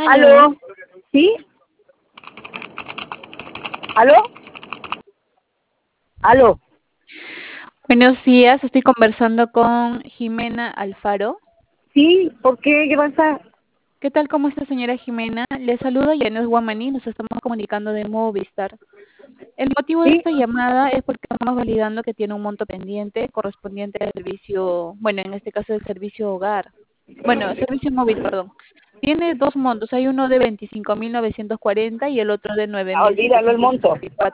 Aló. ¿Aló? ¿Sí? ¿Aló? ¿Aló? Buenos días, estoy conversando con Jimena Alfaro. ¿Sí? ¿Por qué? ¿Qué pasa? ¿Qué tal? ¿Cómo está, señora Jimena? Le saluda Yanes Guamaní, nos estamos comunicando de Movistar. El motivo de ¿Sí? esta llamada es porque estamos validando que tiene un monto pendiente correspondiente al servicio, bueno, en este caso el servicio hogar. Bueno, el servicio móvil, perdón. Tiene dos montos, hay uno de 25.940 y el otro de Ah, olvídalo el monto.